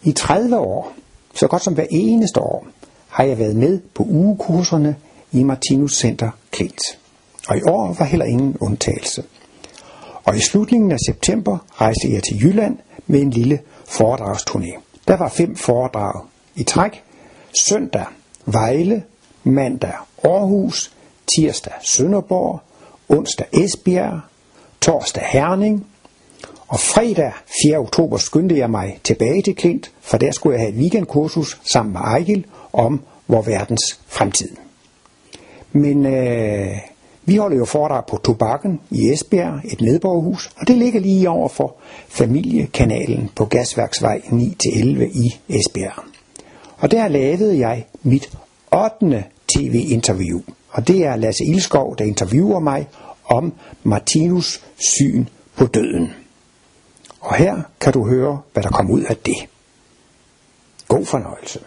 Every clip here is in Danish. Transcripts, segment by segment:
I 30 år, så godt som hver eneste år, har jeg været med på ugekurserne i Martinus Center Klint. Og i år var heller ingen undtagelse. Og i slutningen af september rejste jeg til Jylland med en lille foredragsturné. Der var 5 foredrag i træk. Søndag Vejle, mandag Aarhus, tirsdag Sønderborg, onsdag Esbjerg, torsdag Herning, og fredag 4. oktober skyndte jeg mig tilbage til Klint, for der skulle jeg have et weekendkursus sammen med Ejgil om vor verdens fremtid. Men vi holder jo foredrag på Tobakken i Esbjerg, et medborgerhus, og det ligger lige over for Familiekanalen på Gasværksvej 9-11 i Esbjerg. Og der lavede jeg mit 8. tv-interview, og det er Lasse Ilskov, der interviewer mig om Martinus' syn på døden. Og her kan du høre, hvad der kom ud af det. God fornøjelse.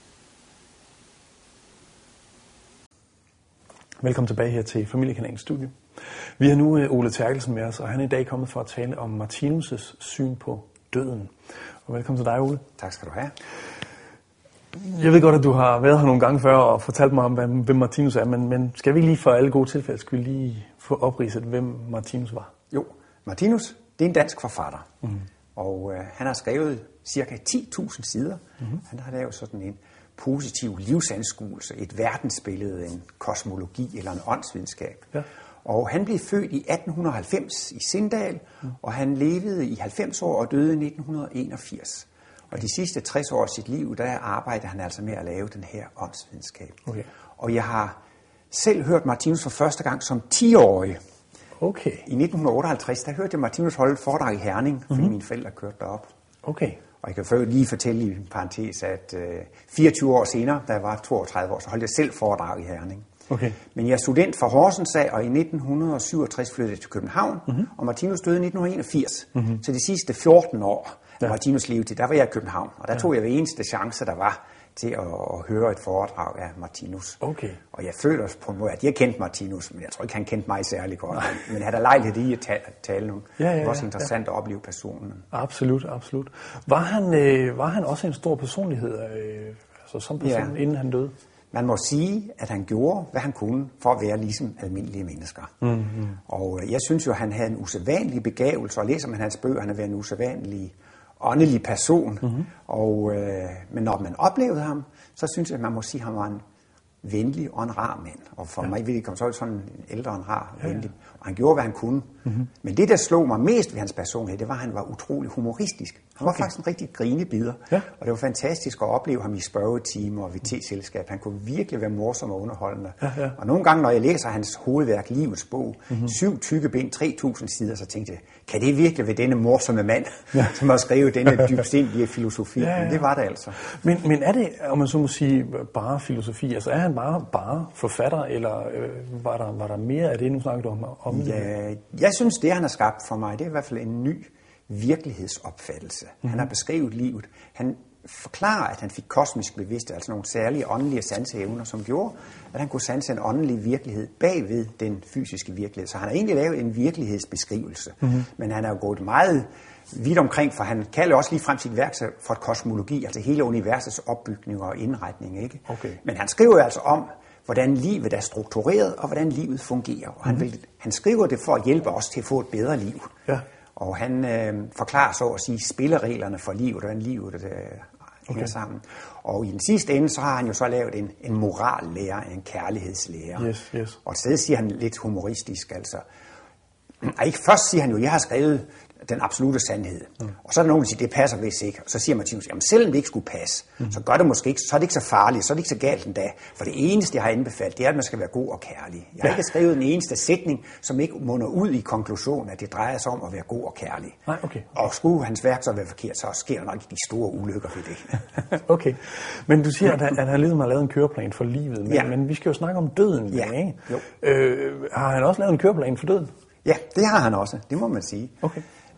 Velkommen tilbage her til Familiekanalens studie. Vi har nu Ole Terkelsen med os, og han er i dag kommet for at tale om Martinus' syn på døden. Og velkommen til dig, Ole. Tak skal du have. Jeg ved godt, at du har været her nogle gange før og fortalt mig om, hvem Martinus er, men skal vi lige for alle gode tilfælde, skal vi lige få opridset, hvem Martinus var? Jo, Martinus, det er en dansk forfatter, og han har skrevet ca. 10.000 sider. Han har lavet sådan en positiv livsanskuelse, et verdensbillede, en kosmologi eller en åndsvidenskab. Ja. Og han blev født i 1890 i Sindal, og han levede i 90 år og døde i 1981. Og de sidste 60 år af sit liv, der arbejdede han altså med at lave den her åndsvidenskab. Okay. Og jeg har selv hørt Martinus for første gang som 10-årig. Okay. I 1958, der hørte jeg Martinus holde et foredrag i Herning, fordi mine forældre kørte derop. Okay. Og jeg kan lige fortælle i en parentes, at 24 år senere, da jeg var 32 år, så holdt jeg selv foredrag i Herning. Okay. Men jeg er student fra Horsens af, og i 1967 flyttede jeg til København, og Martinus døde i 1981. Så de sidste 14 år af Martinus levetid, der var jeg i København, og der tog jeg hver eneste chance, der var til at høre et foredrag af Martinus. Okay. Og jeg føler på en måde, at jeg kendte Martinus, men jeg tror ikke, han kendte mig særlig godt. Men jeg havde lejlighed i at tale nu. Det var også interessant at opleve personen. Absolut, absolut. Var han også en stor personlighed, altså som person, inden han døde? Man må sige, at han gjorde, hvad han kunne, for at være ligesom almindelige mennesker. Og jeg synes jo, at han havde en usædvanlig begævelse, og læser man hans bøger, han har været en usædvanlig åndelig person. Men når man oplevede ham, så synes jeg, at man må sige, at han var en venlig og en rar mand. Og for mig ville det komme sådan en ældre og en rar venlig. Og han gjorde, hvad han kunne. Men det, der slog mig mest ved hans personlighed, det var, at han var utrolig humoristisk. Han var faktisk en rigtig grinebider. Og det var fantastisk at opleve ham i spørgetimer og ved teselskab. Han kunne virkelig være morsom og underholdende. Og nogle gange, når jeg læser hans hovedværk, Livets bog, 7 tykke bind, 3.000 sider, så tænkte jeg, kan det virkelig være denne morsomme mand, som har skrevet denne dybsindige filosofi? Men det var det altså. Men er det, om man så må sige, bare filosofi? Altså er han bare forfatter, eller var der mere af det, nu snakker du om? Ja, jeg synes, det han har skabt for mig, det er i hvert fald en ny virkelighedsopfattelse. Han har beskrevet livet. Han forklarer, at han fik kosmisk bevidsthed, altså nogle særlige åndelige sanseevner, som gjorde, at han kunne sanse en åndelig virkelighed bagved den fysiske virkelighed. Så han har egentlig lavet en virkelighedsbeskrivelse, men han er jo gået meget vidt omkring, for han kalder også lige frem sit værk for et kosmologi, altså hele universets opbygning og indretning. Ikke? Okay. Men han skriver altså om, hvordan livet er struktureret, og hvordan livet fungerer. Og han skriver det for at hjælpe os til at få et bedre liv. Ja. Og han forklarer så at sige spillereglerne for livet, hvordan livet hænger sammen. Og i den sidste ende, så har han jo så lavet en morallære, en kærlighedslære. Yes. Og et sted siger han lidt humoristisk, altså. Ikke først siger han jo, jeg har skrevet den absolute sandhed. Og så er der nogen, der siger, det passer vist ikke. Og så siger Martinus, jamen selvom det ikke skulle passe, så gør det måske ikke, så er det ikke så farligt, så er det ikke så galt endda. For det eneste, jeg har anbefalet, det er, at man skal være god og kærlig. Jeg har ikke skrevet en eneste sætning, som ikke munder ud i konklusionen, at det drejer sig om at være god og kærlig. Nej, okay. Og skulle hans værk så være forkert, så sker der nok de store ulykker ved det. Okay. Men du siger, at han ligesom har lavet en køreplan for livet, men vi skal jo snakke om døden. Ikke? Jo. Har han også lavet en køreplan for døden? Ja, det har han også. Det må man sige. Okay.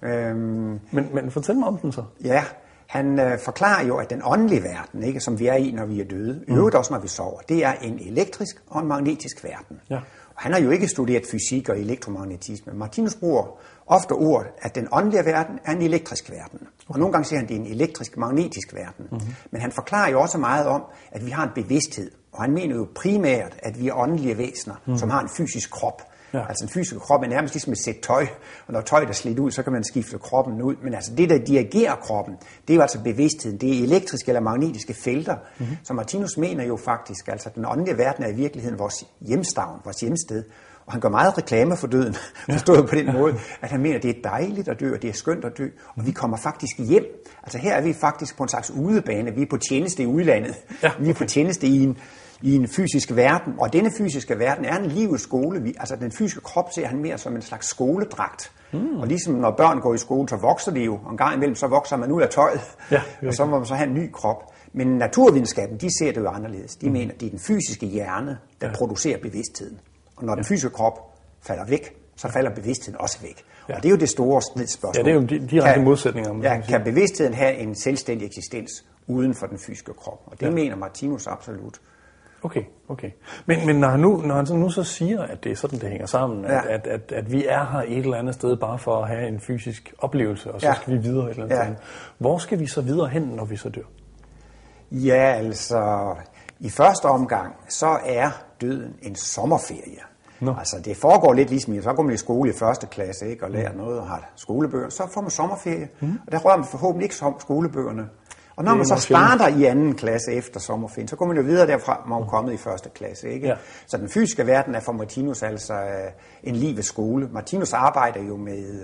Men fortæl mig om den så. Ja, han forklarer jo, at den åndelige verden, ikke, som vi er i, når vi er døde, øvrigt også når vi sover, det er en elektrisk og en magnetisk verden. Ja. Han har jo ikke studeret fysik og elektromagnetisme. Martinus bruger ofte ordet, at den åndelige verden er en elektrisk verden. Og nogle gange siger han, at det er en elektrisk-magnetisk verden. Men han forklarer jo også meget om, at vi har en bevidsthed. Og han mener jo primært, at vi er åndelige væsener, som har en fysisk krop. Ja. Altså en fysisk krop er nærmest ligesom et sæt tøj, og når tøjet er slidt ud, så kan man skifte kroppen ud. Men altså det, der dirigerer kroppen, det er jo altså bevidstheden. Det er elektriske eller magnetiske felter. Så Martinus mener jo faktisk, altså den åndelige verden er i virkeligheden vores hjemstavn, vores hjemsted. Og han gør meget reklame for døden, forstået på den måde, at han mener, at det er dejligt at dø, og det er skønt at dø, og vi kommer faktisk hjem. Altså her er vi faktisk på en slags udebane, vi er på tjeneste i udlandet, vi er på tjeneste i en fysisk verden, og denne fysiske verden er en livets skole. Altså den fysiske krop ser han mere som en slags skoledragt. Og ligesom når børn går i skole, så vokser de jo, og en gang imellem så vokser man ud af tøjet, og så må man så have en ny krop. Men naturvidenskaben, de ser det jo anderledes. De mener, at det er den fysiske hjerne, der producerer bevidstheden. Og når den fysiske krop falder væk, så falder bevidstheden også væk. Og det er jo det store stridsspørgsmål. Ja, det er jo direkte modsætninger. Kan bevidstheden have en selvstændig eksistens uden for den fysiske krop? Og det mener Martinus absolut. Okay. Men når han nu så siger, at det er sådan, det hænger sammen, at vi er her et eller andet sted bare for at have en fysisk oplevelse, og så skal vi videre et eller andet sted. Hvor skal vi så videre hen, når vi så dør? Ja, altså i første omgang, så er døden en sommerferie. Altså det foregår lidt ligesom, så går man i skole i første klasse, ikke, og lærer noget og har skolebøger. Så får man sommerferie, og der rører man forhåbentlig ikke skolebøgerne. Og når man så starter i anden klasse efter sommerferien, så går man jo videre derfra, når man er kommet i første klasse. Ikke? Så den fysiske verden er for Martinus altså en livets skole. Martinus arbejder jo med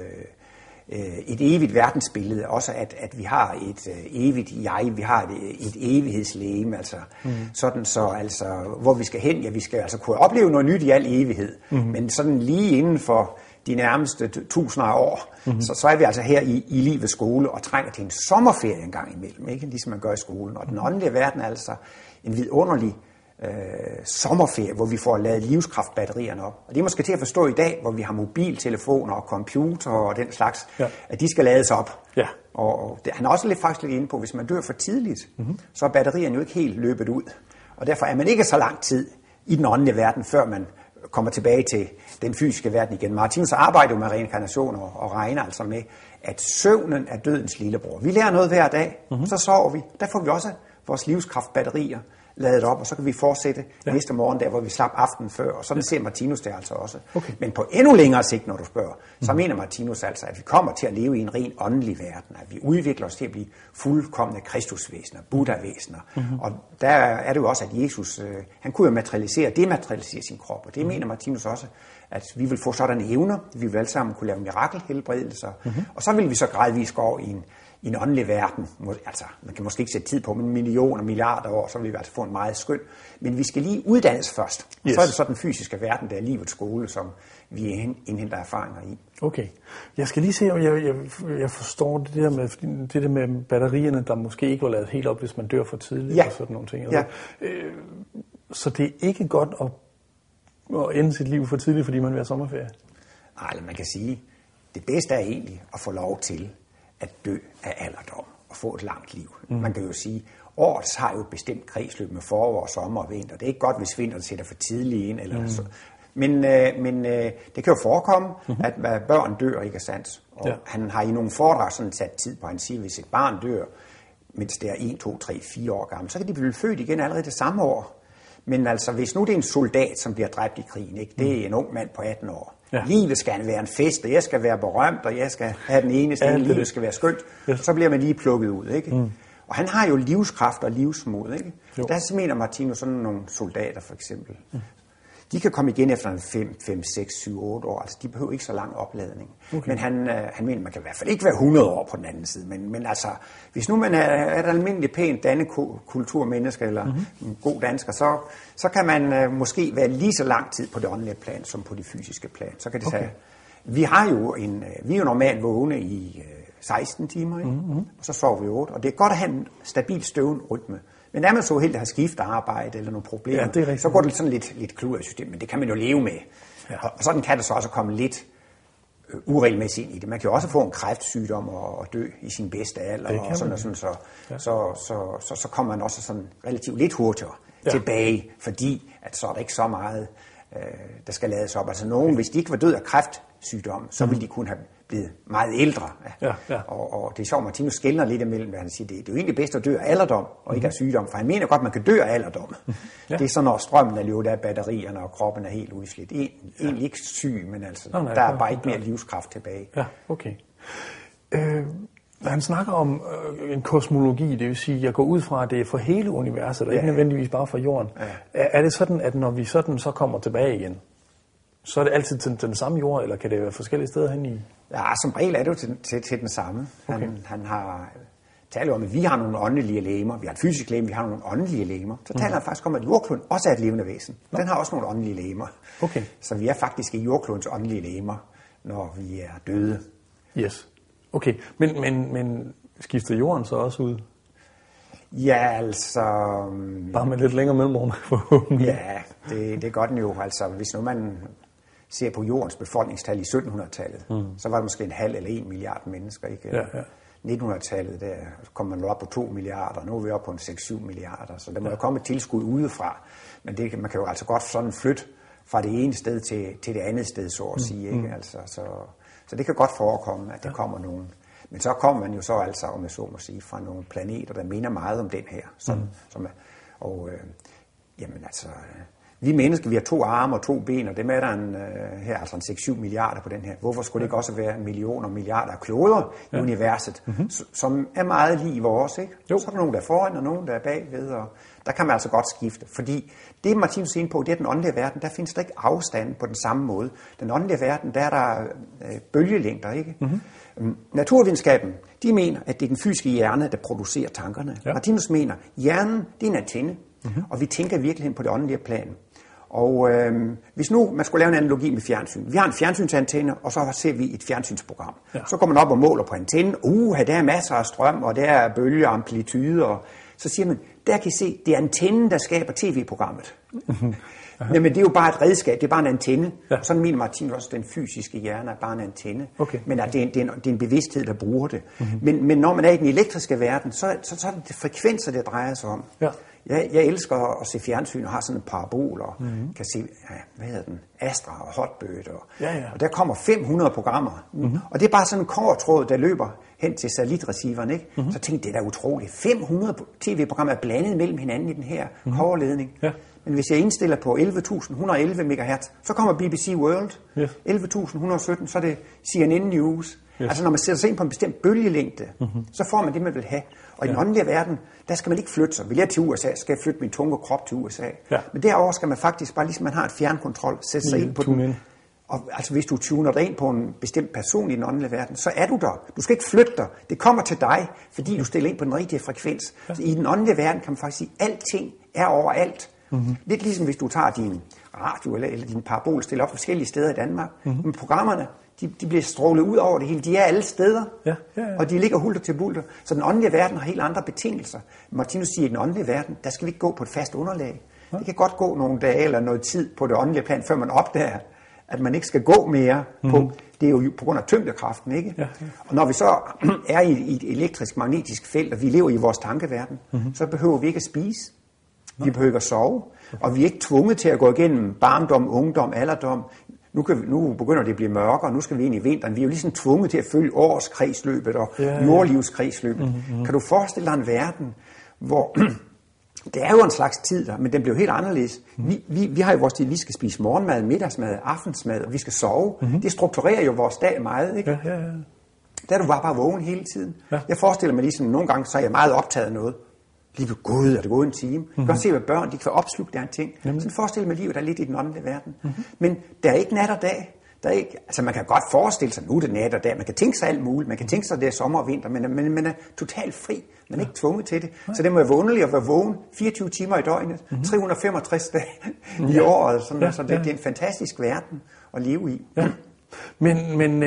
et evigt verdensbillede, også at vi har et evigt jeg, vi har et evighedslegeme, altså sådan så altså hvor vi skal hen, ja vi skal altså kunne opleve noget nyt i al evighed, men sådan lige inden for de nærmeste tusinder af år, så er vi altså her i livets skole og trænger til en sommerferie en gang imellem, ikke? Ligesom man gør i skolen. Og den åndelige verden er altså en vidunderlig sommerferie, hvor vi får lavet livskraftbatterierne op. Og det er måske til at forstå i dag, hvor vi har mobiltelefoner og computer og den slags, at de skal lades op. Ja. Og han er også faktisk lidt inde på, hvis man dør for tidligt, så er batterierne jo ikke helt løbet ud. Og derfor er man ikke så lang tid i den åndelige verden, før man kommer tilbage til den fysiske verden igen. Martinus arbejder jo med reinkarnation og regner altså med, at søvnen er dødens lillebror. Vi lærer noget hver dag, så sover vi. Der får vi også vores livskraftbatterier ladet op, og så kan vi fortsætte næste morgen der, hvor vi slap aftenen før, og sådan ser Martinus det altså også. Okay. Men på endnu længere sigt, når du spørger, så mener Martinus altså, at vi kommer til at leve i en ren åndelig verden, at vi udvikler os til at blive fuldkomne kristusvæsener, buddhavæsener. Og der er det jo også, at Jesus, han kunne jo dematerialisere sin krop, og det mener Martinus også, at vi vil få sådanne evner, vi vil alle sammen kunne lave mirakelhelbredelser, og så vil vi så gradvist gå over i en åndelig verden, altså man kan måske ikke sætte tid på, men millioner, milliarder år, så vil vi altså få en meget skøn. Men vi skal lige uddannes først. Yes. Så er det så den fysiske verden, der er livets skole, som vi indhenter erfaringer i. Okay. Jeg skal lige se, om jeg forstår det der med batterierne, der måske ikke var lavet helt op, hvis man dør for tidligt og sådan nogle ting. Altså, så det er ikke godt at ende sit liv for tidligt, fordi man vil have sommerferie? Nej, man kan sige, det bedste er egentlig at få lov til at dø af alderdom og få et langt liv. Man kan jo sige, året har jo et bestemt kredsløb med forår, sommer og vinter. Det er ikke godt, hvis vinteren sætter for tidligt ind. Eller så. Men det kan jo forekomme, at børn dør, ikke sandt. Og han har i nogle foredrag sådan sat tid på, han siger, hvis et barn dør, mens det er 1, 2, 3, 4 år gammel, så kan de blive født igen allerede det samme år. Men altså, hvis nu det er en soldat, som bliver dræbt i krigen, ikke? Det er en ung mand på 18 år. Ja. Livet skal være en fest, og jeg skal være berømt, og jeg skal have den eneste, livet skal være skønt. Så bliver man lige plukket ud, ikke? Og han har jo livskraft og livsmod, ikke? Der mener Martinus sådan nogle soldater, for eksempel. De kan komme igen efter 5, 6, 7, 8 år. Altså, de behøver ikke så lang opladning. Okay. Men han mener, man kan i hvert fald ikke være 100 år på den anden side. Men altså, hvis nu man er et almindeligt pænt kulturmenneske eller en god dansker, så kan man måske være lige så lang tid på det åndelige plan som på det fysiske plan. Så kan det sige, vi er jo normalt vågne i 16 timer, ikke? Og så sover vi 8. Og det er godt at have en stabil støvnrytme. Men er man så heldig at have skiftearbejde eller nogle problemer, så går det sådan lidt klud i systemet, men det kan man jo leve med. Ja. Og sådan kan det så også komme lidt uregelmæssigt ind i det. Man kan jo også få en kræftsygdom og dø i sin bedste alder, og sådan, så kommer man også sådan relativt lidt hurtigere tilbage, fordi at så er der ikke så meget der skal lades op. Altså nogen, hvis de ikke var død af kræftsygdom, så ville de kunne have blevet meget ældre. Og det er sjovt, Martinus skelner lidt imellem, hvad han siger, det er jo egentlig bedst at dø af alderdom, og ikke af sygdom, for han mener godt, man kan dø af alderdom. Det er så, når strømmen er løbet af batterierne, og kroppen er helt udslidt. Egentlig ikke syg, men altså, der er bare ikke mere livskraft tilbage. Ja, okay. Han snakker om en kosmologi, det vil sige, at jeg går ud fra, at det er for hele universet, og ikke nødvendigvis bare for jorden. Er det sådan, at når vi så kommer tilbage igen, så er det altid til den samme jord, eller kan det være forskellige steder hen i? Ja, som regel er det jo til den samme. Okay. Han har talt om, at vi har nogle åndelige legemer. Vi har et fysisk legeme, vi har nogle åndelige legemer. Så taler han faktisk om, at jordkloden også er et levende væsen. Den har også nogle åndelige legemer. Okay. Så vi er faktisk i jordklodens åndelige legemer, når vi er døde. Yes. Okay, men skifter jorden så også ud? Ja, altså... Bare med lidt længere mellemrum, forhåbentlig. Ja, det gør den jo. Altså, hvis nu man ser på jordens befolkningstal i 1700-tallet, så var det måske 0,5 eller 1 milliard mennesker, ikke? Ja. 1900-tallet, der kom man op på 2 milliarder, nu er vi oppe på en 6-7 milliarder, så der må jo komme et tilskud udefra. Men man kan jo altså godt sådan flytte fra det ene sted til det andet sted, så at sige, ikke? Altså, så det kan godt forekomme, at der kommer nogen. Men så kommer man jo så altså, om jeg så må sige, fra nogle planeter, der minder meget om den her. Jamen altså, vi mennesker, vi har 2 arme og 2 ben, og dem er der her, altså 6-7 milliarder på den her. Hvorfor skulle det ikke også være millioner og milliarder af kloder i universet, som er meget lige vores, ikke? Jo. Så er der nogen, der er foran, og nogen, der er bagved, og der kan man altså godt skifte. Fordi det, Martinus er inde på, det er den åndelige verden, der findes der ikke afstand på den samme måde. Den åndelige verden, der er der bølgelængder, ikke? Naturvidenskaben, de mener, at det er den fysiske hjerne, der producerer tankerne. Ja. Martinus mener, hjernen, det er en antenne, og vi tænker i virkeligheden på det åndelige plan. Og hvis nu man skulle lave en analogi med fjernsyn. Vi har en fjernsynsantenne, og så ser vi et fjernsynsprogram. Ja. Så går man op og måler på antennen. Der er masser af strøm, og der er bølge og amplitude. Og så siger man, der kan I se, det er antennen, der skaber tv-programmet. Men det er jo bare et redskab, det er bare en antenne. Ja. Sådan mener Martinus også, den fysiske hjerne er bare en antenne. Okay. Men at det er en bevidsthed, der bruger det. Men når man er i den elektriske verden, så er det frekvenser, det drejer sig om. Ja. Jeg elsker at se fjernsyn og har sådan en parabol og kan se, Astra og Hotbird. Og der kommer 500 programmer. Og det er bare sådan en kobbertråd, der løber hen til satellitreceveren, ikke? Så tænkte jeg, det er da utroligt. 500 tv-programmer er blandet mellem hinanden i den her kobberledning. Ja. Men hvis jeg indstiller på 11.111 MHz, så kommer BBC World. Yes. 11.117, så er det CNN News. Yes. Altså når man sætter sig ind på en bestemt bølgelængde, så får man det, man vil have. Og i den åndelige verden, der skal man ikke flytte sig. Vil jeg til USA, skal jeg flytte min tunge krop til USA. Ja. Men derover skal man faktisk bare, ligesom man har et fjernkontrol, sætte sig ind på den. Og altså hvis du tuner dig ind på en bestemt person i den åndelige verden, så er du der. Du skal ikke flytte dig. Det kommer til dig, fordi du stiller ind på den rigtige frekvens. Ja. Så i den åndelige verden kan man faktisk sige, at alting er overalt. Lidt ligesom hvis du tager din radio eller din parabol, stiller op forskellige steder i Danmark. Men programmerne, de bliver strålet ud over det hele. De er alle steder, og de ligger hulter til bulter. Så den åndelige verden har helt andre betingelser. Martinus siger, at i den åndelige verden, der skal vi ikke gå på et fast underlag. Det kan godt gå nogle dage eller noget tid på det åndelige plan, før man opdager, at man ikke skal gå mere på. Det er jo på grund af tyngdekraften, ikke? Ja. Og når vi så er i et elektrisk magnetisk felt, og vi lever i vores tankeverden, så behøver vi ikke at spise. Vi behøver ikke at sove, og vi er ikke tvunget til at gå igennem barndom, ungdom, alderdom. Nu begynder det at blive mørkere, og nu skal vi ind i vinteren. Vi er jo ligesom tvunget til at følge årskredsløbet og jordlivskredsløbet. Kan du forestille dig en verden, hvor det er jo en slags tid der, men den bliver helt anderledes. Vi har jo vores tid, vi skal spise morgenmad, middagsmad, aftensmad, og vi skal sove. Det strukturerer jo vores dag meget, ikke? Der er du bare vågen hele tiden. Jeg forestiller mig ligesom, nogle gange så er jeg meget optaget af noget. Lige ved Gud, er det gået en time. Du kan se, hvad børn, de kan opsluge der en ting. Så forestil mig livet, der er lidt i den åndelige verden. Men der er ikke nat og dag. Der er ikke, altså man kan godt forestille sig, nu er det nat og dag. Man kan tænke sig alt muligt. Man kan tænke sig, at det er sommer og vinter. Men man er totalt fri. Man er ikke tvunget til det. Så det må være underligt at være vågen 24 timer i døgnet. 365 dage i året. Så det er en fantastisk verden at leve i. Men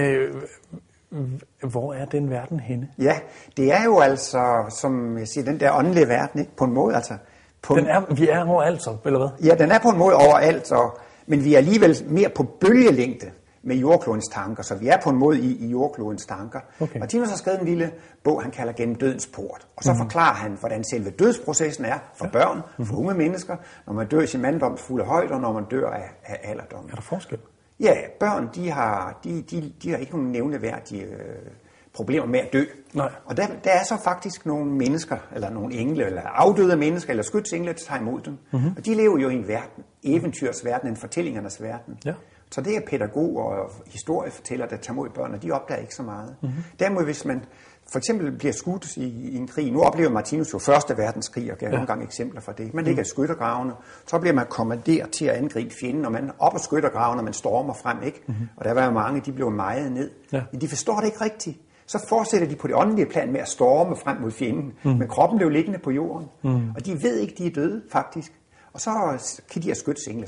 hvor er den verden henne? Ja, det er jo altså, som jeg siger, den der åndelige verden, ikke? På en måde altså. Vi er overalt så, eller hvad? Ja, den er på en måde overalt, men vi er alligevel mere på bølgelængde. med jordklodens tanker, så vi er på en måde i jordklodens tanker. Okay. Martinus har skrevet en lille bog, han kalder Gennem dødens port, og så forklarer han, hvordan selve dødsprocessen er for børn, for unge mennesker, når man dør i sin manddomsfulde højde, og når man dør af alderdom. Er der forskel? Ja, børn, de har ikke nogen nævneværdige problemer med at dø. Nej. Og der er så faktisk nogle mennesker, eller nogle engle, eller afdøde mennesker, eller skytsengle, der tager imod dem. Og de lever jo i en verden, eventyrsverden, en fortællingernes verden. Ja. Så det er pædagoger og historiefortællere, der tager imod børn, og de opdager ikke så meget. Derimod, hvis man for eksempel bliver skudt i en krig, nu oplever Martinus jo første verdenskrig, og gav nogle gange eksempler for det. Man ligger i skyttergravene, så bliver man kommanderet til at angribe fjenden, og man op af skyttergravene, og man stormer frem, ikke? Og der var jo mange, de blev mejet ned. Ja. Men de forstår det ikke rigtigt. Så fortsætter de på det åndelige plan med at storme frem mod fjenden, men kroppen blev liggende på jorden, og de ved ikke, de er døde, faktisk. Og så kan de her skytsengle,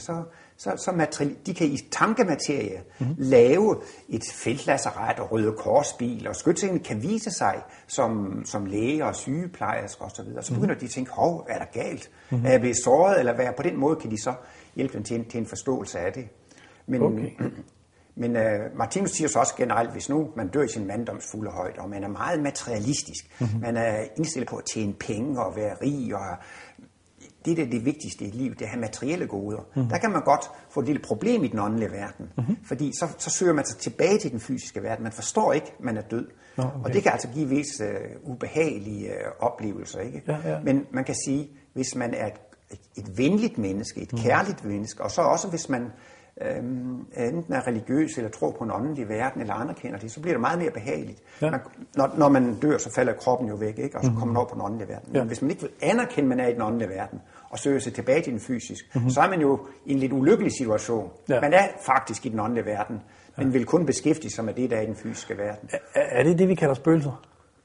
de kan i tankematerie lave et feltlazaret og Røde Korsbil, og skytsengle kan vise sig som læger og sygeplejersker osv. Så begynder de at tænke, hov, er der galt? Er jeg blevet såret, eller hvad? På den måde kan de så hjælpe dem til en forståelse af det. Men Martinus siger så også generelt, hvis nu man dør i sin manddomsfulde højde, og man er meget materialistisk, man er indstillet på at tjene penge og være rig, og det er det vigtigste i livet, det er at have materielle goder. Der kan man godt få et lille problem i den åndelige verden, fordi så søger man sig tilbage til den fysiske verden. Man forstår ikke, man er død. Okay. Og det kan altså give visse ubehagelige oplevelser. Ikke? Ja. Men man kan sige, hvis man er et venligt menneske, et kærligt menneske, og så også hvis man enten er religiøs eller tror på en åndelig verden eller anerkender det, så bliver det meget mere behageligt. Ja. Når man dør, så falder kroppen jo væk, ikke? Og så kommer man over på den åndelige verden. Men hvis man ikke vil anerkende, at man er i den åndelige verden, og søger sig tilbage til den fysiske, så er man jo i en lidt ulykkelig situation. Ja. Man er faktisk i den åndelige verden, men vil kun beskæftige sig med det, der er i den fysiske verden. Er det det, vi kalder spøgelser?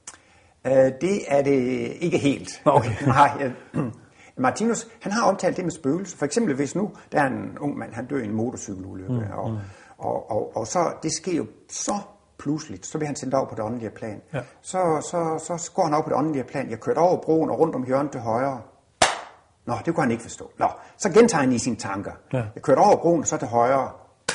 Det er det ikke helt. Okay. Nej, Martinus, han har omtalt det med spøgelser. For eksempel, hvis nu der er en ung mand, han dør i en motorcykelulykke, og så, det sker jo så pludseligt, så bliver han sendt over på det åndelige plan. Ja. Så går han over på det åndelige plan. Jeg kørte over broen og rundt om hjørnet til højre. Nå, det kunne han ikke forstå. Nå, så gentager han i sine tanker. Ja. Jeg kørte over broen og så til højre.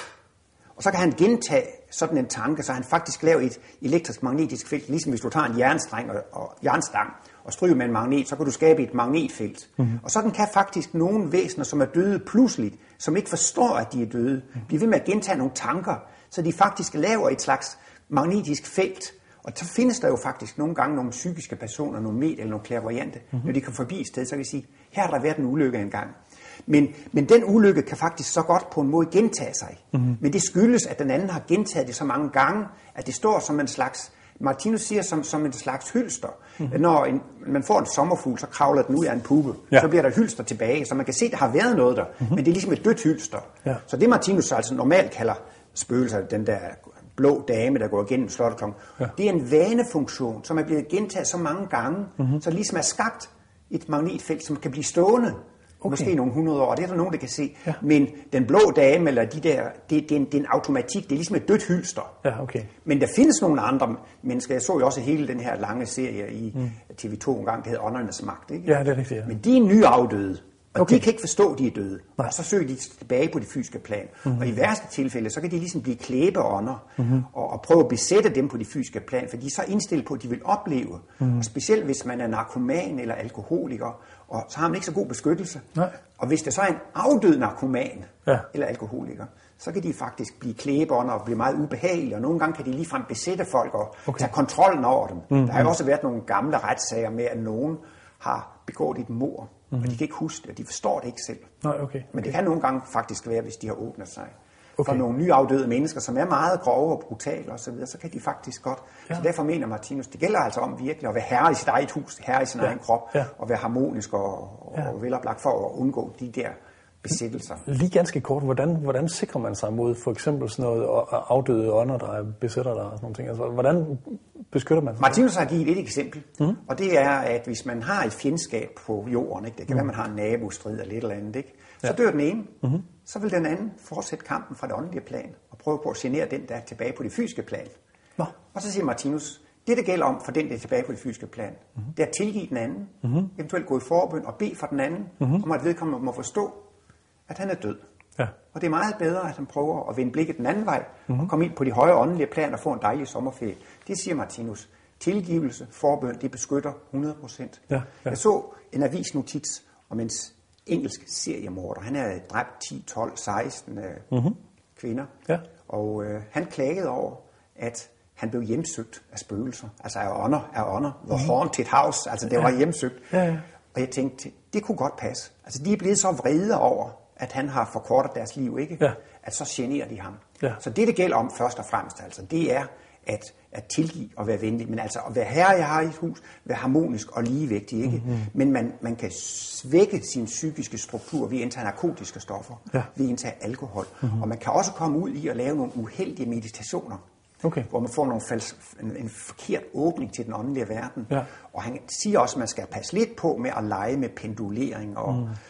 Og så kan han gentage sådan en tanke, så han faktisk laver et elektrisk magnetisk felt, ligesom hvis du tager en jernstreng og jernstang og stryger med en magnet, så kan du skabe et magnetfelt. Og sådan kan faktisk nogle væsener, som er døde pludseligt, som ikke forstår, at de er døde, blive ved med at gentage nogle tanker, så de faktisk laver et slags magnetisk felt. Og så findes der jo faktisk nogle gange nogle psykiske personer, nogle med eller nogle clairvoyante, når de kan forbi et sted, så kan de sige, her har der været en ulykke engang. Men den ulykke kan faktisk så godt på en måde gentage sig. Men det skyldes, at den anden har gentaget det så mange gange, at det står som en slags, Martinus siger som en slags hylster. Når man får en sommerfugl, så kravler den ud af en puppe. Ja. Så bliver der hylster tilbage, så man kan se, at der har været noget der. Men det er ligesom et dødt hylster. Ja. Så det Martinus altså normalt kalder spøgelser, den der blå dame, der går igennem slotteklokken, det er en vanefunktion, som er blevet gentaget så mange gange, så det ligesom er skabt et magnetfelt, som kan blive stående. Okay. Måske nogle 100 år, det er der nogen, der kan se. Ja. Men den blå dame, eller de der, det er en automatik, det er ligesom et dødt hylster. Ja, okay. Men der findes nogle andre mennesker, jeg så jo også hele den her lange serie i TV2 engang, det hedder Åndernes Magt, ikke? Ja, det er rigtigt, ja. Men de er nyafdøde, og de kan ikke forstå, at de er døde. Nej. Og så søger de tilbage på det fysiske plan. Og i værste tilfælde, så kan de ligesom blive klæbeånder, og prøve at besætte dem på det fysiske plan, for de er så indstillet på, at de vil opleve. Og specielt hvis man er narkoman eller alkoholiker, og så har man ikke så god beskyttelse. Nej. Og hvis det så er en afdød narkoman eller alkoholiker, så kan de faktisk blive klæbeånder og blive meget ubehagelige, og nogle gange kan de ligefrem besætte folk og tage kontrollen over dem. Der har jo også været nogle gamle retssager med, at nogen har begået et mord, og de kan ikke huske det, og de forstår det ikke selv. Nej, okay. Men det kan nogle gange faktisk være, hvis de har åbnet sig. For nogle nyafdøde mennesker, som er meget grove og brutale osv., så kan de faktisk godt. Ja. Så derfor mener Martinus, det gælder altså om virkelig at være herre i sit eget hus, herre i sin egen krop, og være harmonisk og veloplagt for at undgå de der besættelser. Lige ganske kort, hvordan sikrer man sig mod for eksempel sådan noget afdøde ånder, der besætter dig og sådan nogle ting? Altså, hvordan beskytter man sig? Martinus har givet et eksempel, og det er, at hvis man har et fjendskab på jorden, ikke? Det kan være, man har en nabostrid eller et eller andet, ikke? Så dør den ene, så vil den anden fortsætte kampen fra det åndelige plan og prøve på at genere den, der er tilbage på det fysiske plan. Og så siger Martinus, det gælder om for den, der er tilbage på det fysiske plan, det er at tilgive den anden, eventuelt gå i forbøn og bede for den anden, om at vedkommende må forstå, at han er død. Ja. Og det er meget bedre, at han prøver at vende blikket den anden vej, og komme ind på de høje åndelige planer og få en dejlig sommerferie. Det siger Martinus. Tilgivelse, forbøn, det beskytter 100%. Ja. Jeg så en avisnotits om en engelsk seriemorder. Han havde dræbt 10, 12, 16 kvinder. Ja. Og han klagede over, at han blev hjemsøgt af spøgelser. Altså af ånder. The Haunted House. Altså det var hjemsøgt. Ja. Og jeg tænkte, det kunne godt passe. Altså de er blevet så vrede over, at han har forkortet deres liv, ikke? Ja. At så generer de ham. Ja. Så det gælder om først og fremmest, altså, det er at tilgive og være venlig. Men altså at være herre i eget hus, være harmonisk og ligevægtig, ikke? Men man kan svække sin psykiske struktur ved at indtage narkotiske stoffer, ved at indtage alkohol. Og man kan også komme ud i at lave nogle uheldige meditationer. Okay. Hvor man får en forkert åbning til den åndelige verden. Ja. Og han siger også, at man skal passe lidt på med at lege med pendulering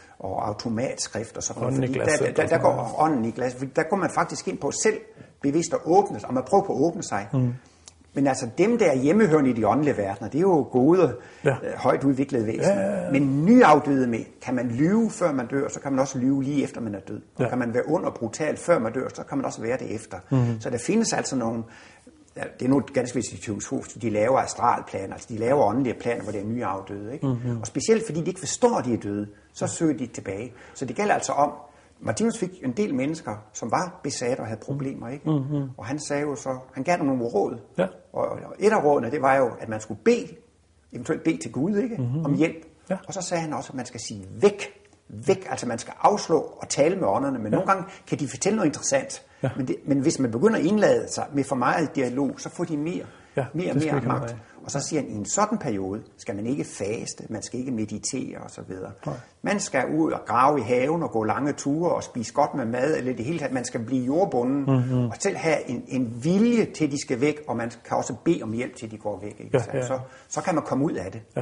og automatskrift og sådan noget. Fordi der går ånden i glas. Der går man faktisk ind på selv bevidst at åbne sig, og man prøver på at åbne sig. Men altså dem, der er hjemmehørende i de åndelige verdener, det er jo gode, højt udviklede væsener. Ja. Men nyafdøde med, kan man lyve før man dør, så kan man også lyve lige efter man er død. Og kan man være ond og brutal før man dør, så kan man også være det efter. Så der findes altså nogle, det er nu ganske vist, de laver astralplaner, altså de laver åndelige planer, hvor det er nyafdøde. Ikke? Og specielt fordi de ikke forstår, at de er døde, så søger de tilbage. Så det gælder altså om, Martinus fik en del mennesker, som var besat og havde problemer, ikke? Og han sagde jo så, han gav dem nogle råd. Ja. Og et af rådene, det var jo, at man skulle eventuelt bede til Gud, ikke? Om hjælp. Ja. Og så sagde han også, at man skal sige væk, altså man skal afslå og tale med ånderne, men nogle gange kan de fortælle noget interessant. Ja. Men hvis man begynder at indlade sig med for meget dialog, så får de mere magt. Og så siger han, at i en sådan periode skal man ikke faste, man skal ikke meditere osv. Man skal ud og grave i haven og gå lange ture og spise godt med mad, eller det hele taget. Man skal blive jordbunden og selv have en vilje til, at de skal væk, og man kan også bede om hjælp til, at de går væk. Ikke? Så kan man komme ud af det. Ja.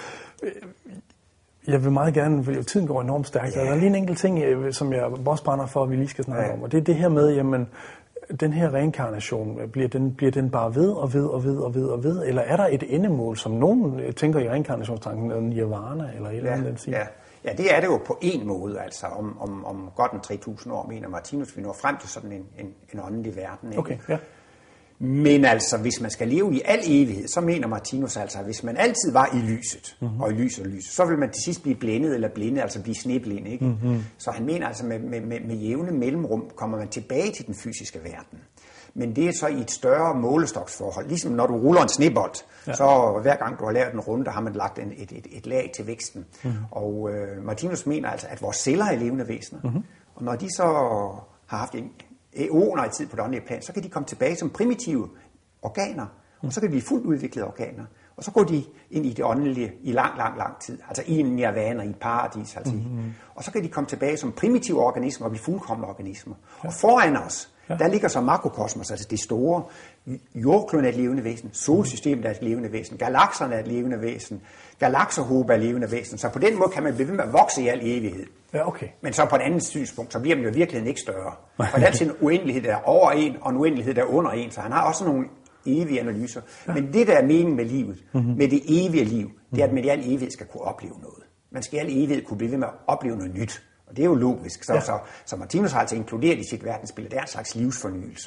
Jeg vil meget gerne, tiden går enormt stærkt. Der er lige en enkelt ting, som jeg også brænder for, at vi lige skal snakke om, og det er det her med, jamen, den her reinkarnation, bliver den bare ved og ved, eller er der et endemål, som nogen tænker i reinkarnationstanken, nirvana eller et eller andet siger? Ja, det er det jo på en måde, altså om godt en 3.000 år, mener Martinus, vi når frem til sådan en åndelig verden. Ikke? Okay, ja. Men altså, hvis man skal leve i al evighed, så mener Martinus altså, at hvis man altid var i lyset, og i lyset, så vil man til sidst blive blændet eller blinde, altså blive sneblind, ikke? Så han mener altså, med jævne mellemrum kommer man tilbage til den fysiske verden. Men det er så i et større målestoksforhold. Ligesom når du ruller en snebold, så hver gang du har lavet en runde, der har man lagt et lag til væksten. Og Martinus mener altså, at vores celler er levende væsener. Og når de så har haft æoner i tid på det åndelige plan, så kan de komme tilbage som primitive organer, og så kan de blive fuldt udviklede organer. Og så går de ind i det åndelige i lang tid, altså i en nirvana, i et paradis. Altså og så kan de komme tilbage som primitive organismer og blive fuldkomne organismer. Og foran os, der ligger så makrokosmos, altså det store. Jordkloden er et levende væsen, solsystemet er et levende væsen, galakserne er et levende væsen, galakserhobe er et levende væsen. Så på den måde kan man blive ved med at vokse i al evighed. Ja, okay. Men så på et andet synspunkt, så bliver man jo i virkeligheden ikke større. For der er altid en uendelighed, der er over en, og en uendelighed, der er under en. Så han har også nogle evige analyser. Men det, der er meningen med livet, med det evige liv, det er, at man i al evighed skal kunne opleve noget. Man skal i al evighed kunne blive ved med at opleve noget nyt. Og det er jo logisk. Så Martinus har altså inkluderet i sit verdensbillede, det er en slags livsfornyelse.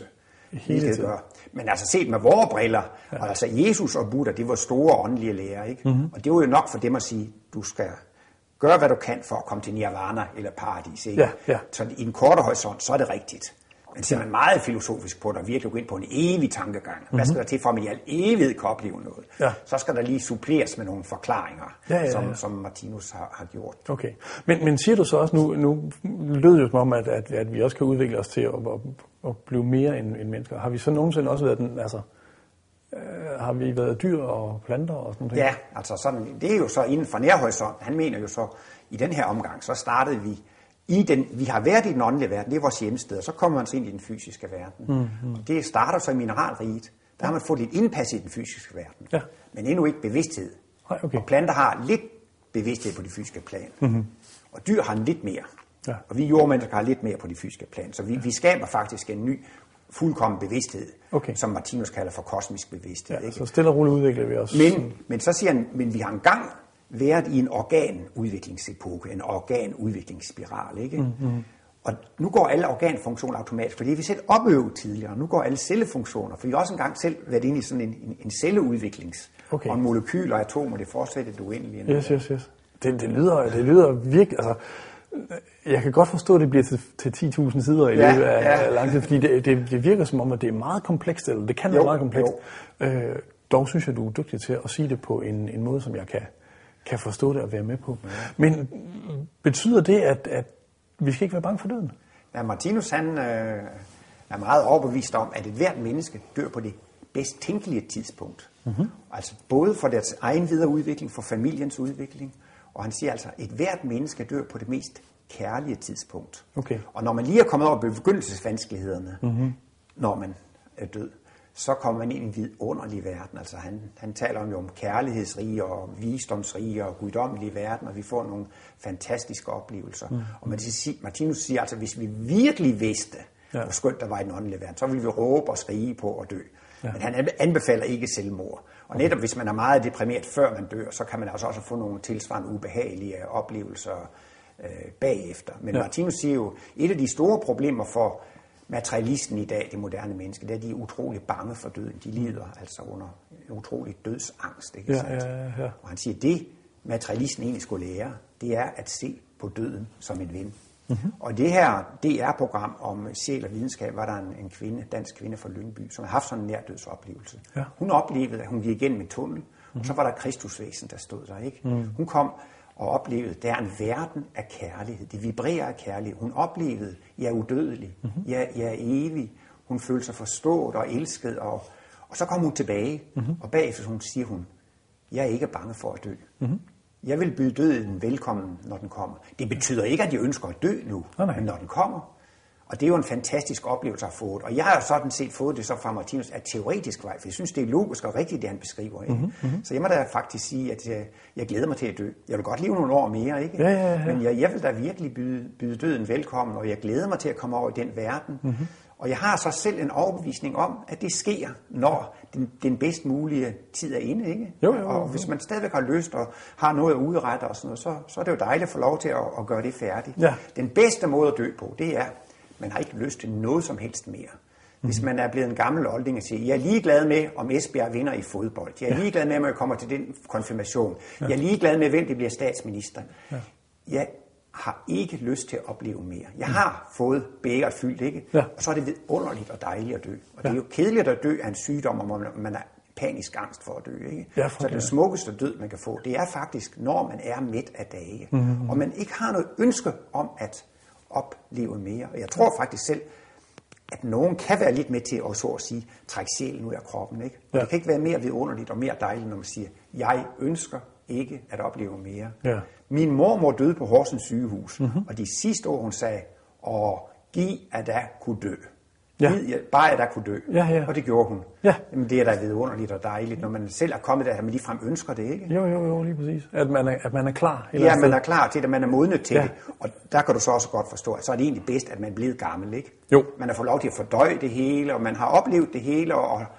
Men altså set med vores briller, og altså Jesus og Buddha, det var store åndelige lærer, ikke? Og det var jo nok for dem at sige, du skal gøre, hvad du kan for at komme til nirvana eller paradis, ikke? Så i en kortere horisont, så er det rigtigt. Men ser man meget filosofisk på det, og virkelig gå ind på en evig tankegang. Hvad skal der til for, at man i al evighed kan opleve noget? Så skal der lige suppleres med nogle forklaringer, som Martinus har gjort. Okay. Men siger du så også, nu lød jo som om, at vi også kan udvikle os til at blive mere end mennesker. Har vi så nogensinde også været den, altså, har vi været dyr og planter og sådan noget? Ja, altså sådan, det er jo så inden for nærhorisont. Han mener jo så, i den her omgang, så startede vi vi har været i den åndelige verden, det er vores hjemsted, og så kommer man så ind i den fysiske verden. Og det starter så i mineralriget. Der har man fået lidt indpas i den fysiske verden, men endnu ikke bevidsthed. Okay. Og planter har lidt bevidsthed på de fysiske plan. Og dyr har lidt mere. Og vi jordmennesker har lidt mere på de fysiske plan. Så vi skaber faktisk en ny, fuldkommen bevidsthed, som Martinus kalder for kosmisk bevidsthed. Ikke? Så stille og roligt udvikler vi os. Men så siger han, men vi har engang været i en organudviklingsepoke, en organudviklingsspiral, ikke? Og nu går alle organfunktioner automatisk, fordi vi selv opøvet tidligere. Nu går alle cellefunktioner, for vi har også engang selv været inde i sådan en celleudviklings. Okay. Og molekyler og atomer, det fortsætter det uendelige. Yes. Det lyder virkelig, altså, jeg kan godt forstå, at det bliver til 10.000 sider i løbet af lang tid, fordi det virker som om, at det er meget komplekst, eller det kan være meget komplekst. Dog synes jeg, du er dygtig til at sige det på en måde, som jeg kan forstå det og være med på. Ja. Men betyder det, at vi skal ikke være bange for døden? Ja, Martinus han er meget overbevist om, at et hvert menneske dør på det bedst tænkelige tidspunkt. Mm-hmm. Altså både for deres egen videre udvikling, for familiens udvikling. Og han siger altså, at et hvert menneske dør på det mest kærlige tidspunkt. Okay. Og når man lige er kommet over begyndelsesvanskelighederne, når man er død, så kommer man ind i en vidunderlig verden. Altså han taler om kærlighedsrige og visdomsrige og guddommelige verden, og vi får nogle fantastiske oplevelser. Og Martinus siger altså, hvis vi virkelig vidste, hvor skønt der var i den åndelige verden, så ville vi råbe og skrige på at dø. Ja. Men han anbefaler ikke selvmord. Og netop hvis man er meget deprimeret før man dør, så kan man altså også få nogle tilsvarende ubehagelige oplevelser bagefter. Men Martinus siger jo, et af de store problemer for materialisten i dag, det moderne menneske, det er, de er utrolig bange for døden. De lider altså under en utrolig dødsangst. Ikke sandt? Ja. Og han siger, det materialisten egentlig skulle lære, det er at se på døden som en ven. Mm-hmm. Og det her DR-program om sjæl og videnskab, var der en kvinde, dansk kvinde fra Lyngby, som har haft sådan en nærdødsoplevelse. Ja. Hun oplevede, at hun gik igennem en tunnel, og så var der Kristusvæsen, der stod der. Ikke? Hun kom og oplevede, at der er en verden af kærlighed. Det vibrerer af kærlighed. Hun oplevede, at jeg er udødelig, jeg er evig. Hun følte sig forstået og elsket, og så kom hun tilbage, og bagefter siger hun, jeg er ikke bange for at dø. Jeg vil byde døden velkommen, når den kommer. Det betyder ikke, at jeg ønsker at dø nu, men når den kommer. Og det er jo en fantastisk oplevelse at få det. Og jeg har jo sådan set fået det så fra Martinus af teoretisk vej, for jeg synes, det er logisk og rigtigt, det han beskriver. Ikke? Så jeg må da faktisk sige, at jeg glæder mig til at dø. Jeg vil godt leve nogle år mere, ikke? Ja. Men jeg vil da virkelig byde døden velkommen, og jeg glæder mig til at komme over i den verden. Og jeg har så selv en overbevisning om, at det sker, når den bedst mulige tid er inde, ikke? Jo. Og hvis man stadigvæk har lyst og har noget at udrette og sådan noget, så er det jo dejligt at få lov til at gøre det færdigt. Ja. Den bedste måde at dø på, det er, man har ikke lyst til noget som helst mere. Hvis man er blevet en gammel olding og siger, jeg er ligeglad med, om Esbjerg vinder i fodbold. Jeg er ligeglad med, om jeg kommer til den konfirmation. Jeg er ligeglad med, hvem det bliver statsminister. Jeg har ikke lyst til at opleve mere. Jeg har fået bægeret fyldt, ikke? Ja. Og så er det vidunderligt og dejligt at dø. Og det er jo kedeligt at dø af en sygdom, og man er panisk angst for at dø, ikke? Ja, så den smukkeste død, man kan få, det er faktisk, når man er midt af dage. Og man ikke har noget ønske om at opleve mere. Og jeg tror faktisk selv, at nogen kan være lidt med til at, så at sige, trække sjælen ud af kroppen, ikke? Og det kan ikke være mere vidunderligt og mere dejligt, når man siger, jeg ønsker ikke at opleve mere. Ja. Min mormor døde på Horsens sygehus, og de sidste år hun sagde, giv at der kunne dø. Bare at der kunne dø. Og det gjorde hun. Ja. Jamen, det er da vidunderligt og dejligt, når man selv er kommet der, at man ligefrem ønsker det, ikke? Jo, lige præcis. At man er klar. Man er klar til det, man er modnet til det. Og der kan du så også godt forstå, at så er det egentlig bedst, at man er blevet gammel, ikke? Jo. Man har fået lov til at fordøje det hele, og man har oplevet det hele,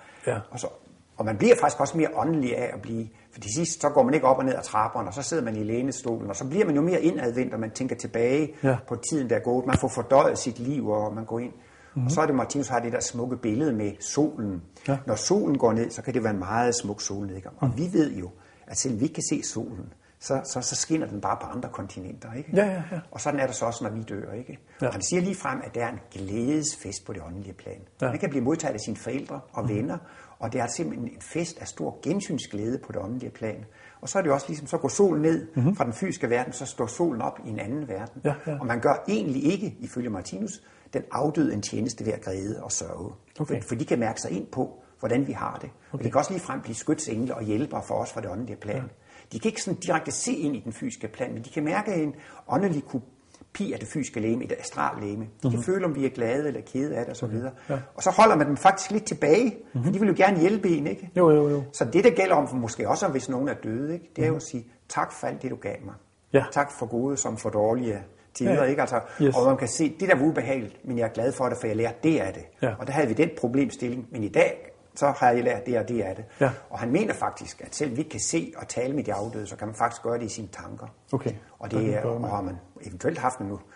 og man bliver faktisk også mere åndelig af at blive, for til sidst så går man ikke op og ned ad trapperne, og så sidder man i lænestolen, og så bliver man jo mere indadvendt, og man tænker tilbage på tiden, der er gået. Man får fordøjet sit liv, og man går ind. Og så er det, Martinus har det der smukke billede med solen. Ja. Når solen går ned, så kan det være en meget smuk solnedgang. Og vi ved jo, at selv vi ikke kan se solen, så skinner den bare på andre kontinenter, ikke? Ja. Og sådan er det så også, når vi dør, ikke? Ja. Og han siger lige frem, at der er en glædesfest på det åndelige plan. Ja. Man kan blive modtaget af sine forældre og venner, og det er simpelthen en fest af stor gensynsglæde på det åndelige plan. Og så er det også ligesom, så går solen ned fra den fysiske verden, så står solen op i en anden verden. Ja. Og man gør egentlig ikke, ifølge Martinus, den afdøde en tjeneste ved at græde og sørge. Okay. For de kan mærke sig ind på, hvordan vi har det. Og de kan også ligefrem blive skytsengle og hjælpere for os fra det åndelige plan. Ja. De kan ikke sådan direkte se ind i den fysiske plan, men de kan mærke en åndelig kopi af det fysiske legeme, et astrallegeme. De kan føle, om vi er glade eller kede af det osv. Ja. Og så holder man dem faktisk lidt tilbage, for de vil jo gerne hjælpe en, ikke? Jo. Så det, der gælder om, for måske også hvis nogen er døde, ikke? Det er jo at sige, tak for alt det, du gav mig. Ja. Tak for gode som for dårlige tider, ikke? Altså, og man kan se, det der var ubehageligt, men jeg er glad for det, for jeg lærte det af det. Ja. Og der havde vi den problemstilling, men i dag, så har jeg lært det og det af det. Ja. Og han mener faktisk, at selv vi kan se og tale med de afdøde, så kan man faktisk gøre det i sine tanker. Okay. Og det og har man eventuelt haft nu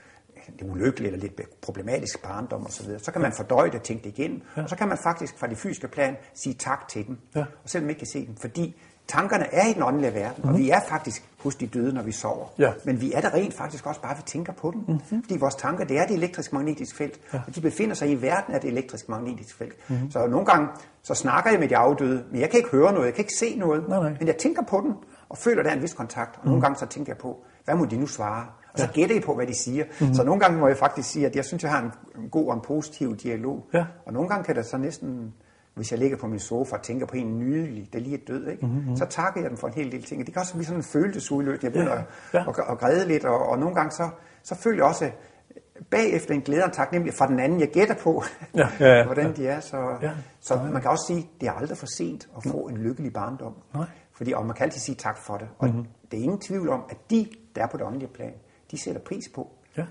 ulykkelig eller lidt problematisk barndom osv., så kan man fordøje det og tænke det igen, og så kan man faktisk fra det fysiske plan sige tak til dem, og selvom man ikke kan se dem, fordi tankerne er i den åndelige verden, og vi er faktisk hos de døde, når vi sover. Ja. Men vi er der rent faktisk også bare, vi tænker på dem. Fordi vores tanker, det er det elektrisk-magnetiske felt, og de befinder sig i verden af det elektrisk-magnetiske felt. Så nogle gange, så snakker jeg med de afdøde, men jeg kan ikke høre noget, jeg kan ikke se noget, men jeg tænker på dem, og føler, der er en vis kontakt. Og nogle gange så tænker jeg på, hvad må de nu svare? Og så gætter jeg på, hvad de siger. Så nogle gange må jeg faktisk sige, at jeg synes, jeg har en god og en positiv dialog. Ja. Og nogle gange kan det så næsten... Hvis jeg ligger på min sofa og tænker på en nydelig, der lige er død, ikke? Så takker jeg dem for en hel del ting. Og det kan også blive sådan en følelsesudløb. Jeg begynder at græde lidt, og nogle gange så føler jeg også bagefter en glæde og taknemmelig fra den anden, jeg gætter på, hvordan de er. Så man kan også sige, at det er aldrig for sent at få en lykkelig barndom. Fordi, og man kan altid sige tak for det. Og det er ingen tvivl om, at de, der er på det åndelige plan, de sætter pris på.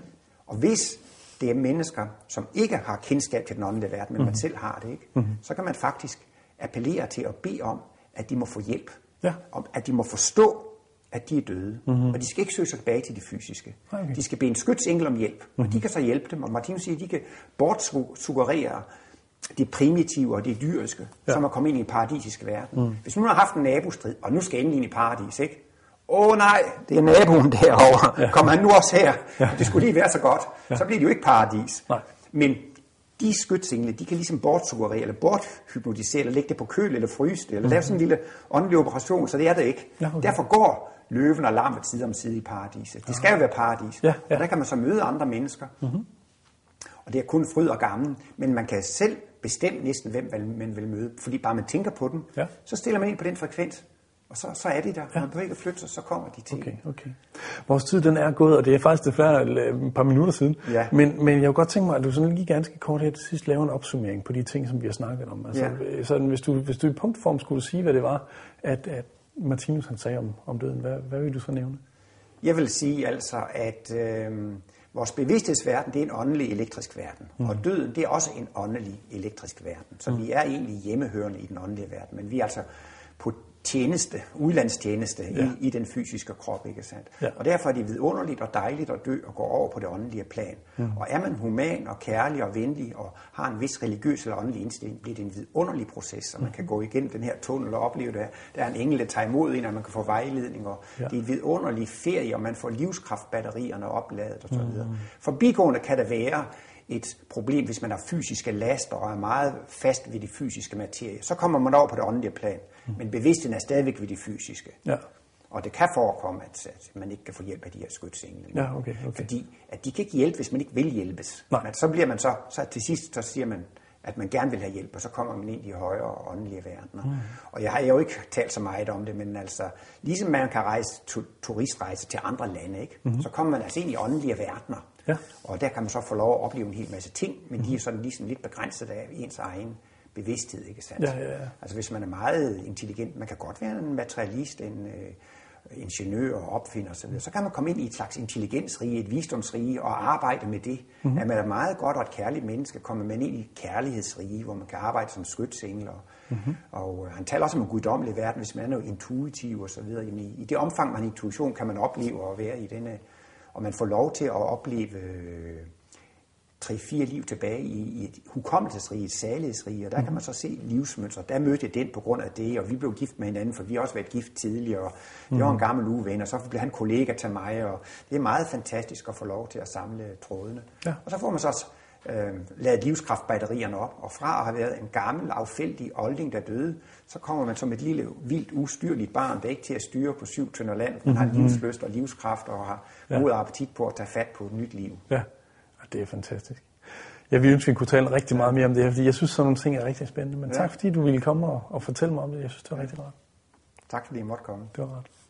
Og hvis det er mennesker, som ikke har kendskab til den åndelige verden, men man selv har det, ikke? Så kan man faktisk appellere til at bede om, at de må få hjælp. Om, at de må forstå, at de er døde. Og de skal ikke søge sig tilbage til det fysiske. De skal bede en skytsengel om hjælp, og de kan så hjælpe dem. Og Martinus siger, at de kan bortsuggerere det primitive og det dyriske, som er kommet ind i en paradisisk verden. Hvis nu har haft en nabostrid, og nu skal endelig ind i paradis, ikke? Nej, det er naboen derovre. Kom han nu også her? Det skulle lige være så godt. Så bliver det jo ikke paradis. Men de skytsengle, de kan ligesom bortsuggerere, eller borthypnotisere, eller lægge det på køl, eller fryse det, eller lave sådan en lille åndelig operation, så det er det ikke. Derfor går løven og lammet side om side i paradiset. Det skal jo være paradis. Og der kan man så møde andre mennesker. Og det er kun fryd og gammel, men man kan selv bestemme næsten, hvem man vil møde, fordi bare man tænker på dem, så stiller man ind på den frekvens. Og så er de der. Når man behøver ikke at flytte sig, så kommer de til. Okay. Vores tid, den er gået, og det er faktisk desværre et par minutter siden. Men jeg kunne godt tænke mig, at du sådan lige ganske kort her til sidst laver en opsummering på de ting, som vi har snakket om. Altså, sådan, hvis du i punktform skulle sige, hvad det var, at Martinus han sagde om døden, hvad vil du så nævne? Jeg vil sige altså, at vores bevidsthedsverden, det er en åndelig elektrisk verden. Og døden, det er også en åndelig elektrisk verden. Så vi er egentlig hjemmehørende i den åndelige verden, men vi er altså på udlandstjeneste i den fysiske krop, ikke sandt? Og derfor er det vidunderligt og dejligt at dø og gå over på det åndelige plan. Og er man human og kærlig og venlig og har en vis religiøs eller åndelig indstilling, bliver det en vidunderlig proces, så man kan gå igennem den her tunnel og opleve det. Der er en engel, der tager imod en, og man kan få vejledning, og det er en vidunderlig ferie, og man får livskraftbatterierne opladet osv. Forbigående kan der være et problem, hvis man har fysiske laster og er meget fast ved de fysiske materie. Så kommer man over på det åndelige plan, men bevidstheden er stadigvæk ved det fysiske. Og det kan forekomme, at man ikke kan få hjælp af de her skytsengle. Fordi at de kan ikke hjælpe, hvis man ikke vil hjælpes. Men så bliver man så til sidst, så siger man, at man gerne vil have hjælp, og så kommer man ind i højere åndelige verdener. Og jeg har jo ikke talt så meget om det, men altså, ligesom man kan rejse turistrejse til andre lande, ikke? Så kommer man altså ind i åndelige verdener. Og der kan man så få lov at opleve en hel masse ting, men de er sådan ligesom lidt begrænset af ens egen bevidsthed, ikke sandt? Altså hvis man er meget intelligent, man kan godt være en materialist, en ingeniør og opfinder osv., så kan man komme ind i et slags intelligensrige, et visdomsrige og arbejde med det. At man er meget godt og et kærligt menneske, kommer man ind i kærlighedsrige, hvor man kan arbejde som skytsengel. Og han taler også om en guddommelig verden, hvis man er noget intuitiv og så videre. I det omfang, man intuition, kan man opleve at være i denne, og man får lov til at opleve 3-4 liv tilbage i et hukommelsesrige, et salighedsrige, og der kan man så se livsmønstre. Der mødte jeg den på grund af det, og vi blev gift med hinanden, for vi har også været gift tidligere, og jeg var en gammel uven, og så blev han kollega til mig, og det er meget fantastisk at få lov til at samle trådene. Og så får man så også lavet livskraftbatterierne op, og fra at have været en gammel, affældig olding, der døde, så kommer man som et lille, vildt, ustyrligt barn, der ikke til at styre på 7 tønder land, man har livslyst og livskraft, og har god appetit på at tage fat på et nyt liv. Det er fantastisk. Jeg ville ønske, vi kunne tale rigtig meget mere om det her, fordi jeg synes, sådan nogle ting er rigtig spændende. Men tak, fordi du ville komme og fortælle mig om det. Jeg synes, det var rigtig rart. Tak, fordi I måtte komme. Det var rart.